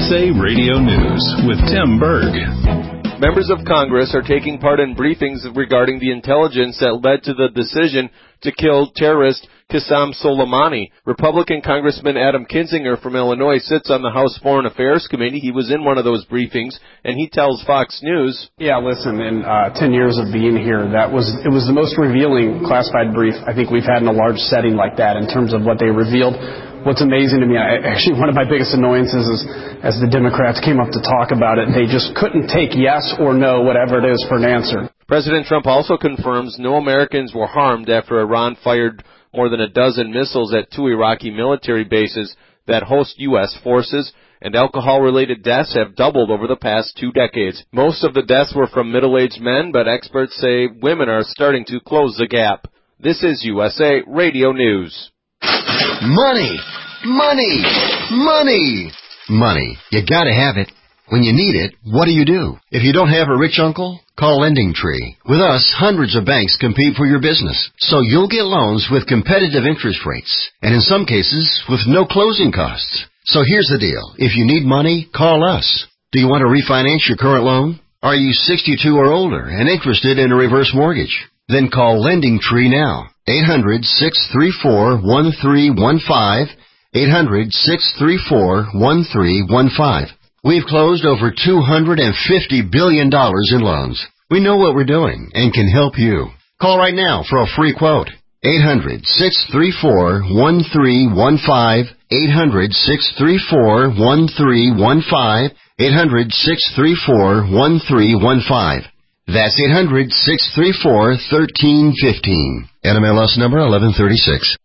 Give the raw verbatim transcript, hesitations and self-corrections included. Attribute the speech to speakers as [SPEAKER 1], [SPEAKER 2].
[SPEAKER 1] S A Radio News with Tim Berg.
[SPEAKER 2] Members of Congress are taking part in briefings regarding the intelligence that led to the decision to kill terrorist Qasem Soleimani. Republican Congressman Adam Kinzinger from Illinois sits on the House Foreign Affairs Committee. He was in one of those briefings, and he tells Fox News,
[SPEAKER 3] Yeah, listen, in uh, ten years of being here, that was it was the most revealing classified brief I think we've had in a large setting like that in terms of what they revealed. What's amazing to me, I, actually one of my biggest annoyances is as the Democrats came up to talk about it, they just couldn't take yes or no, whatever it is, for an answer.
[SPEAKER 2] President Trump also confirms no Americans were harmed after Iran fired more than a dozen missiles at two Iraqi military bases that host U S forces, and alcohol-related deaths have doubled over the past two decades. Most of the deaths were from middle-aged men, but experts say women are starting to close the gap. This is U S A Radio News.
[SPEAKER 4] Money! Money! Money! Money. You gotta have it. When you need it, what do you do? If you don't have a rich uncle, call LendingTree. With us, hundreds of banks compete for your business, so you'll get loans with competitive interest rates, and in some cases, with no closing costs. So here's the deal. If you need money, call us. Do you want to refinance your current loan? Are you sixty-two or older and interested in a reverse mortgage? Then call LendingTree now. eight hundred, six three four, one three one five. eight hundred, six three four, one three one five. We've closed over two hundred fifty billion dollars in loans. We know what we're doing and can help you. Call right now for a free quote. eight hundred, six three four, one three one five. eight hundred, six three four, one three one five. eight hundred, six three four, one three one five. That's eight hundred, six three four, one three one five. N M L S number eleven thirty-six.